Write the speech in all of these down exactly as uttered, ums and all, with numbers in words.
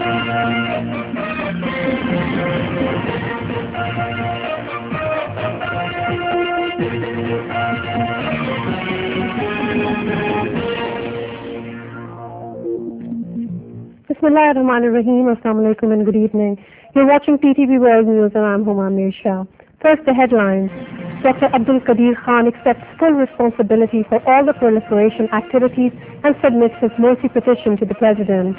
Bismillahirrahmanirrahim. Assalamu alaikum and good evening. You're watching P T V World News and I'm Huma Mir Shah. First, the headlines. Doctor Abdul Qadir Khan accepts full responsibility for all the proliferation activities and submits his mercy petition to the President.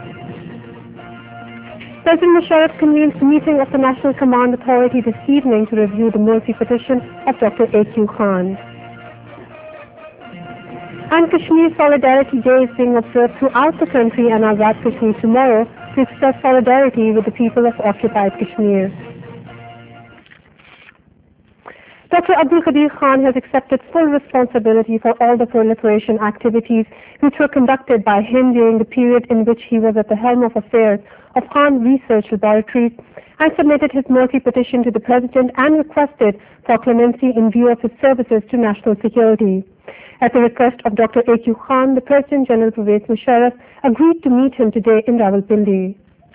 President Musharraf convenes a meeting of the National Command Authority this evening to review the mercy petition of Doctor A Q Khan. And Kashmir Solidarity Day is being observed throughout the country and Azad Kashmir tomorrow to express solidarity with the people of occupied Kashmir. Doctor Abdul Qadir Khan has accepted full responsibility for all the proliferation activities which were conducted by him during the period in which he was at the helm of affairs of Khan Research Laboratories and submitted his mercy petition to the President and requested for clemency in view of his services to national security. At the request of Doctor A Q Khan, the President General Pervez Musharraf agreed to meet him today in Rawalpindi.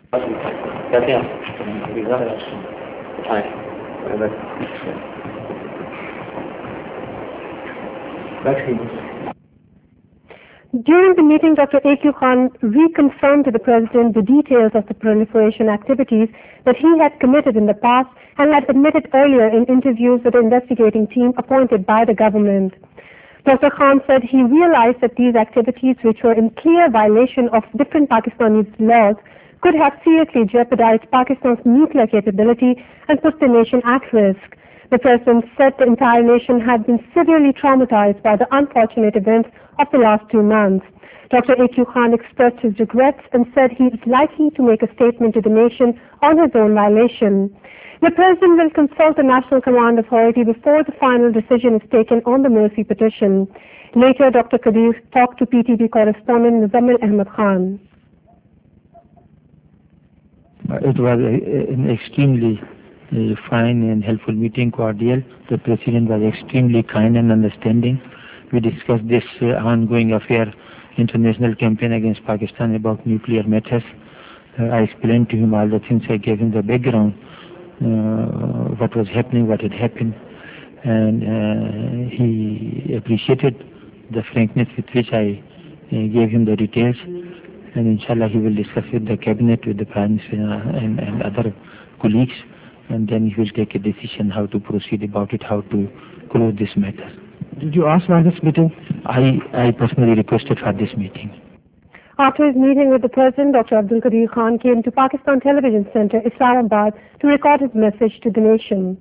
During the meeting, Doctor A Q Khan reconfirmed to the President the details of the proliferation activities that he had committed in the past and had admitted earlier in interviews with the investigating team appointed by the government. Doctor Khan said he realized that these activities, which were in clear violation of different Pakistani laws, could have seriously jeopardized Pakistan's nuclear capability and put the nation at risk. The President said the entire nation had been severely traumatized by the unfortunate events of the last two months. Doctor A Q Khan expressed his regrets and said he is likely to make a statement to the nation on his own violation. The President will consult the National Command Authority before the final decision is taken on the mercy petition. Later, Doctor Qadir talked to P T V correspondent Muzammil Ahmed Khan. It was a, an extremely uh, fine and helpful meeting, cordial. The President was extremely kind and understanding. We discussed this uh, ongoing affair, international campaign against Pakistan about nuclear matters. Uh, I explained to him all the things. I gave him the background, uh, what was happening, what had happened, and uh, he appreciated the frankness with which I uh, gave him the details. And inshallah he will discuss with the cabinet, with the Prime Minister and, and other colleagues, and then he will take a decision how to proceed about it, how to close this matter. Did you ask for this meeting? I, I personally requested for this meeting. After his meeting with the President, Doctor Abdul Qadir Khan came to Pakistan Television Center, Islamabad, to record his message to the nation.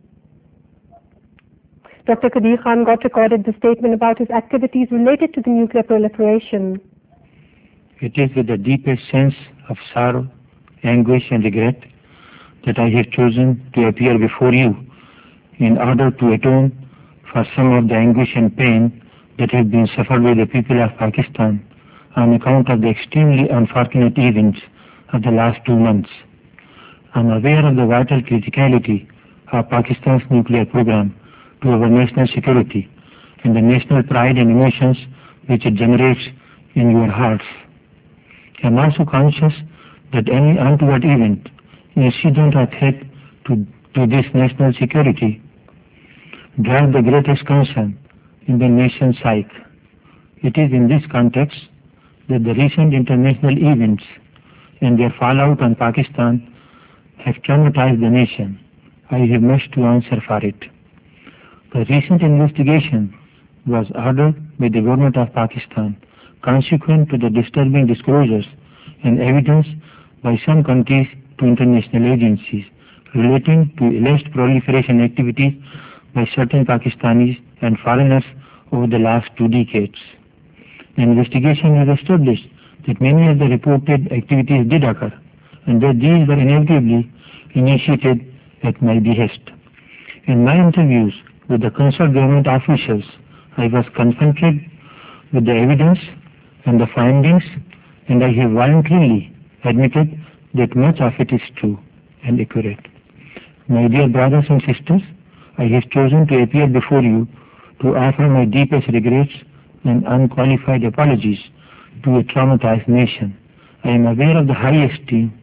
Doctor Qadir Khan got recorded the statement about his activities related to the nuclear proliferation. It is with the deepest sense of sorrow, anguish and regret that I have chosen to appear before you in order to atone for some of the anguish and pain that have been suffered by the people of Pakistan on account of the extremely unfortunate events of the last two months. I am aware of the vital criticality of Pakistan's nuclear program to our national security and the national pride and emotions which it generates in your hearts. I am also conscious that any untoward event, incident or threat to, to this national security drive the greatest concern in the nation's psyche. It is in this context that the recent international events and their fallout on Pakistan have traumatized the nation. I have much to answer for it. The recent investigation was ordered by the government of Pakistan consequent to the disturbing disclosures and evidence by some countries to international agencies relating to alleged proliferation activities by certain Pakistanis and foreigners over the last two decades. The investigation has established that many of the reported activities did occur and that these were inevitably initiated at my behest. In my interviews with the concerned government officials, I was confronted with the evidence and the findings, and I have voluntarily admitted that much of it is true and accurate. My dear brothers and sisters, I have chosen to appear before you to offer my deepest regrets and unqualified apologies to a traumatized nation. I am aware of the high esteem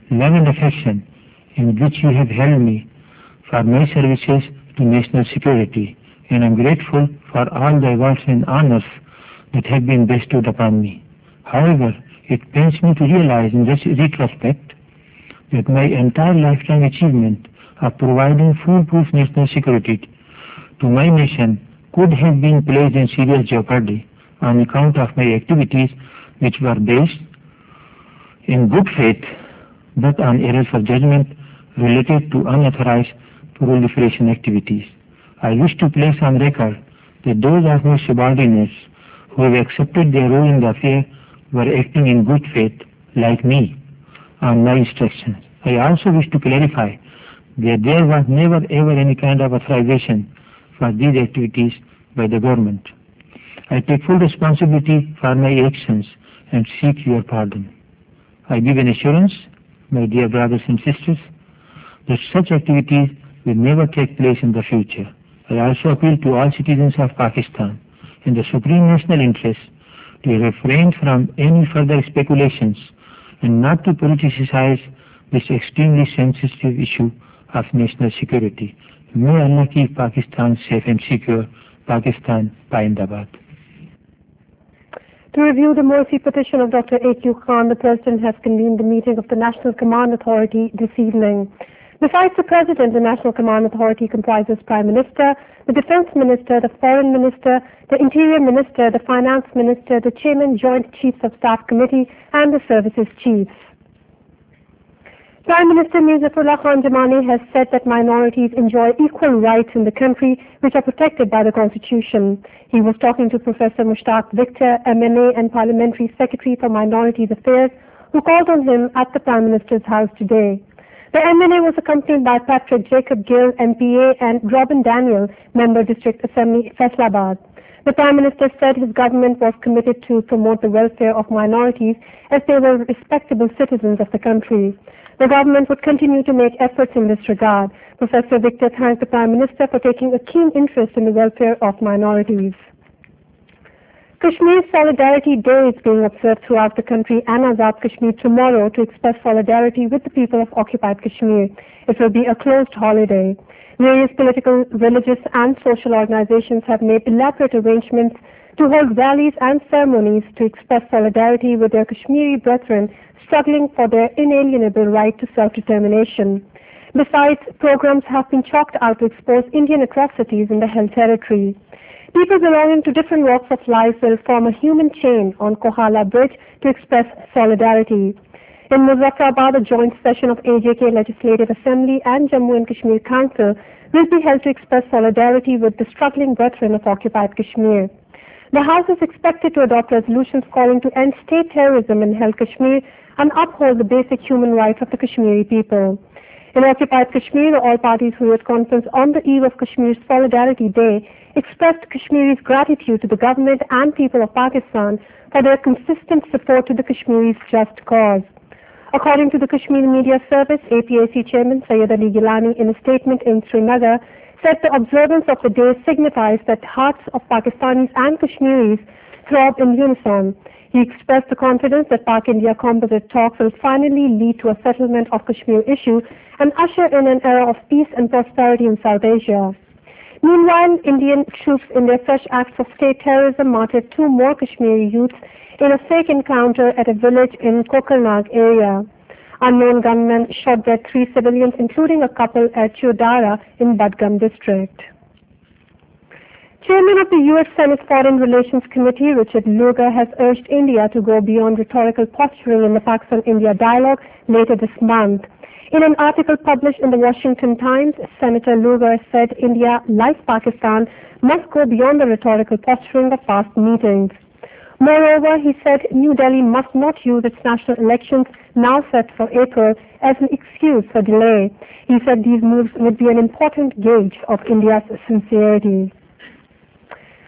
love and affection in which you have held me for my services to national security, and I am grateful for all the awards and honors that have been bestowed upon me. However, it pains me to realize in this retrospect that my entire lifetime achievement of providing foolproof national security to my nation could have been placed in serious jeopardy on account of my activities which were based in good faith but on errors of judgment related to unauthorized proliferation activities. I wish to place on record that those of my subordinates who have accepted their role in the affair were acting in good faith, like me, on my instructions. I also wish to clarify that there was never ever any kind of authorization for these activities by the government. I take full responsibility for my actions and seek your pardon. I give an assurance, my dear brothers and sisters, that such activities will never take place in the future. I also appeal to all citizens of Pakistan in the supreme national interest to refrain from any further speculations and not to politicize this extremely sensitive issue of national security. May Allah keep Pakistan safe and secure. Pakistan, Paindabad. To review the mercy petition of Doctor A Q Khan, the President has convened the meeting of the National Command Authority this evening. Besides the President, the National Command Authority comprises Prime Minister, the Defense Minister, the Foreign Minister, the Interior Minister, the Finance Minister, the Chairman Joint Chiefs of Staff Committee, and the Services Chiefs. Prime Minister Mir Zafrullah Khan Zamani has said that minorities enjoy equal rights in the country which are protected by the Constitution. He was talking to Professor Mushtaq Victor, M N A and Parliamentary Secretary for Minorities Affairs, who called on him at the Prime Minister's house today. The M N A was accompanied by Patrick Jacob Gill, M P A, and Robin Daniel, Member District Assembly, Faisalabad. The Prime Minister said his government was committed to promote the welfare of minorities as they were respectable citizens of the country. The government would continue to make efforts in this regard. Professor Victor thanked the Prime Minister for taking a keen interest in the welfare of minorities. Kashmir Solidarity Day is being observed throughout the country and Azad Kashmir tomorrow to express solidarity with the people of occupied Kashmir. It will be a closed holiday. Various political, religious and social organizations have made elaborate arrangements to hold rallies and ceremonies to express solidarity with their Kashmiri brethren struggling for their inalienable right to self-determination. Besides, programs have been chalked out to expose Indian atrocities in the held territory. People belonging to different walks of life will form a human chain on Kohala Bridge to express solidarity. In Muzaffarabad, a joint session of A J K Legislative Assembly and Jammu and Kashmir Council will be held to express solidarity with the struggling brethren of occupied Kashmir. The House is expected to adopt resolutions calling to end state terrorism in held Kashmir and uphold the basic human rights of the Kashmiri people. In occupied Kashmir, the all parties Hurriyat Conference on the eve of Kashmir's Solidarity Day expressed Kashmiris' gratitude to the government and people of Pakistan for their consistent support to the Kashmiris' just cause. According to the Kashmir Media Service, A P A C Chairman Sayyid Ali Gilani, in a statement in Srinagar, said the observance of the day signifies that hearts of Pakistanis and Kashmiris throb in unison. He expressed the confidence that Pak-India composite talks will finally lead to a settlement of Kashmir issue and usher in an era of peace and prosperity in South Asia. Meanwhile, Indian troops in their fresh acts of state terrorism martyred two more Kashmiri youths in a fake encounter at a village in Kokarnag area. Unknown gunmen shot dead three civilians, including a couple at Chodara in Badgam district. Chairman of the U S Senate Foreign Relations Committee, Richard Lugar, has urged India to go beyond rhetorical posturing in the Pakistan-India dialogue later this month. In an article published in the Washington Times, Senator Lugar said India, like Pakistan, must go beyond the rhetorical posturing of past meetings. Moreover, he said New Delhi must not use its national elections, now set for April, as an excuse for delay. He said these moves would be an important gauge of India's sincerity.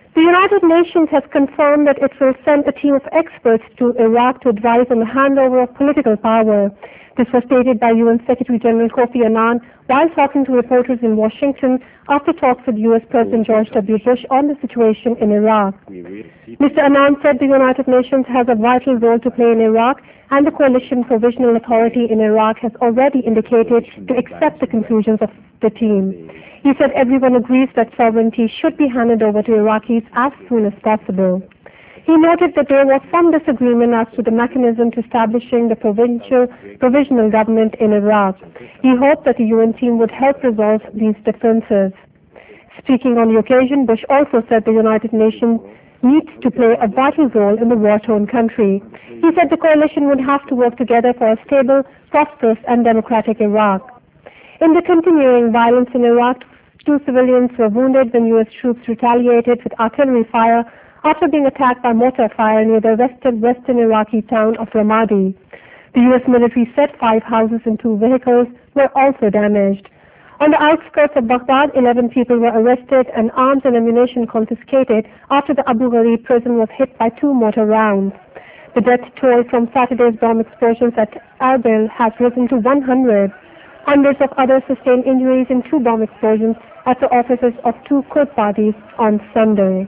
The United Nations has confirmed that it will send a team of experts to Iraq to advise on the handover of political power. This was stated by U N Secretary General Kofi Annan while talking to reporters in Washington after talks with U S President George W. Bush on the situation in Iraq. Mister Annan said the United Nations has a vital role to play in Iraq, and the Coalition Provisional Authority in Iraq has already indicated to accept the conclusions of the team. He said everyone agrees that sovereignty should be handed over to Iraqis as soon as possible. He noted that there was some disagreement as to the mechanism to establishing the provincial provisional government in Iraq. He hoped that the U N team would help resolve these differences. Speaking on the occasion, Bush also said the United Nations needs to play a vital role in the war-torn country. He said the coalition would have to work together for a stable, prosperous and democratic Iraq. In the continuing violence in Iraq, two civilians were wounded when U S troops retaliated with artillery fire after being attacked by mortar fire near the western, western Iraqi town of Ramadi. The U S military said five houses and two vehicles were also damaged. On the outskirts of Baghdad, eleven people were arrested and arms and ammunition confiscated after the Abu Ghraib prison was hit by two mortar rounds. The death toll from Saturday's bomb explosions at Erbil has risen to one hundred. Hundreds of others sustained injuries in two bomb explosions at the offices of two Kurd parties on Sunday.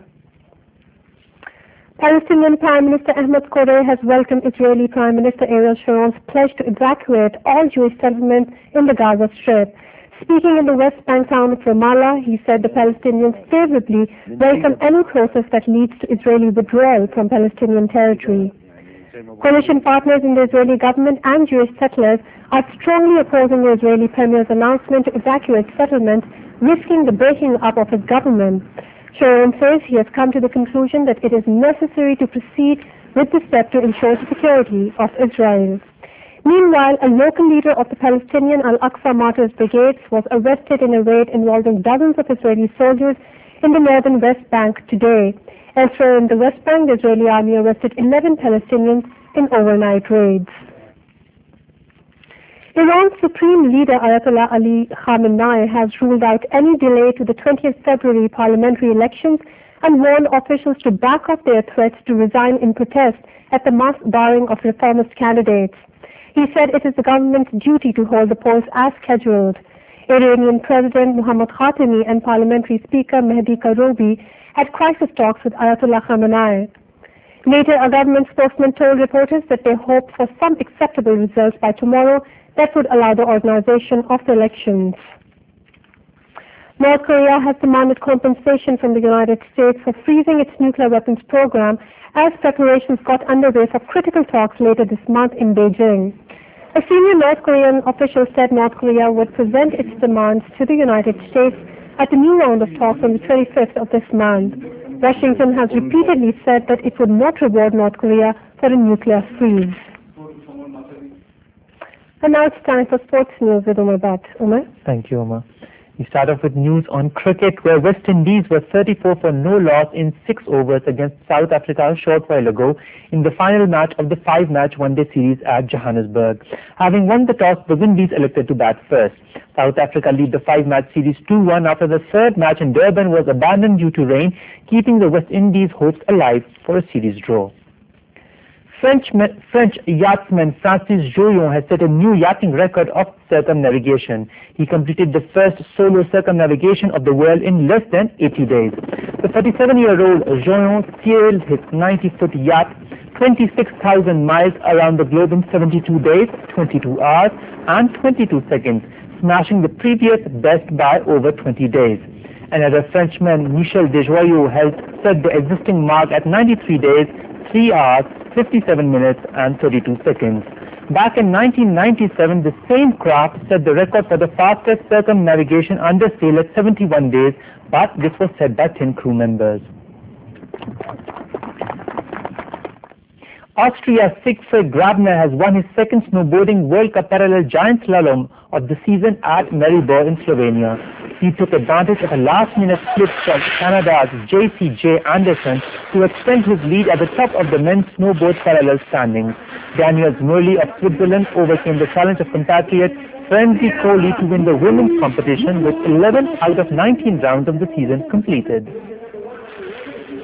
Palestinian Prime Minister Ahmed Corey has welcomed Israeli Prime Minister Ariel Sharon's pledge to evacuate all Jewish settlements in the Gaza Strip. Speaking in the West Bank town of Ramallah, he said the Palestinians favorably welcome any process that leads to Israeli withdrawal from Palestinian territory. Coalition partners in the Israeli government and Jewish settlers are strongly opposing the Israeli Premier's announcement to evacuate settlements, risking the breaking up of his government. Sharon says he has come to the conclusion that it is necessary to proceed with the step to ensure the security of Israel. Meanwhile, a local leader of the Palestinian Al-Aqsa Martyrs Brigades was arrested in a raid involving dozens of Israeli soldiers in the northern West Bank today. Elsewhere in the West Bank, the Israeli army arrested eleven Palestinians in overnight raids. Iran's Supreme Leader Ayatollah Ali Khamenei has ruled out any delay to the twentieth February parliamentary elections and warned officials to back off their threats to resign in protest at the mass barring of reformist candidates. He said it is the government's duty to hold the polls as scheduled. Iranian President Mohammad Khatami and Parliamentary Speaker Mehdi Karoubi had crisis talks with Ayatollah Khamenei. Later, a government spokesman told reporters that they hope for some acceptable results by tomorrow that would allow the organization of the elections. North Korea has demanded compensation from the United States for freezing its nuclear weapons program as preparations got underway for critical talks later this month in Beijing. A senior North Korean official said North Korea would present its demands to the United States at the new round of talks on the twenty-fifth of this month. Washington has repeatedly said that it would not reward North Korea for a nuclear freeze. And now it's time for sports news with Umar Bhatt. Umar? Thank you, Umar. We start off with news on cricket, where West Indies were thirty-four for no loss in six overs against South Africa a short while ago in the final match of the five-match one-day series at Johannesburg. Having won the toss, the Windies elected to bat first. South Africa lead the five-match series two one after the third match in Durban was abandoned due to rain, keeping the West Indies' hopes alive for a series draw. French, French yachtsman Francis Joyon has set a new yachting record of circumnavigation. He completed the first solo circumnavigation of the world in less than eighty days. The thirty-seven-year-old Joyon sailed his ninety-foot yacht twenty-six thousand miles around the globe in seventy-two days, twenty-two hours and twenty-two seconds, smashing the previous best by over twenty days. Another Frenchman, Michel Desjoyaux, has set the existing mark at ninety-three days, three hours, fifty-seven minutes and thirty-two seconds. Back in nineteen ninety-seven, the same craft set the record for the fastest circumnavigation under sail at seventy-one days, but this was set by ten crew members. Austria's Siegfried Grabner has won his second snowboarding World Cup parallel giant slalom of the season at Maribor in Slovenia. He took advantage of a last-minute slip from Canada's J C J Anderson to extend his lead at the top of the men's snowboard parallel standings. Daniel Zmerli of Switzerland overcame the challenge of compatriot Frenzy Coley to win the women's competition with eleven out of nineteen rounds of the season completed.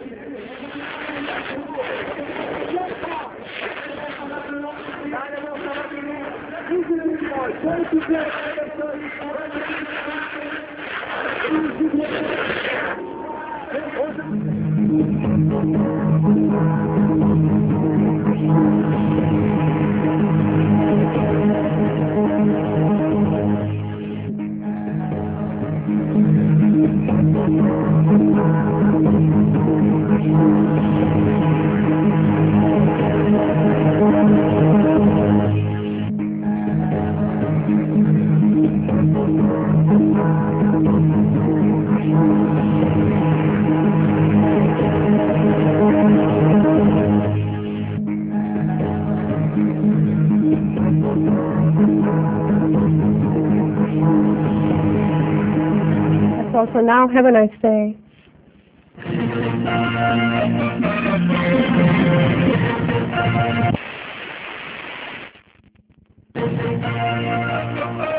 That's all for now. Have a nice day. Thank you.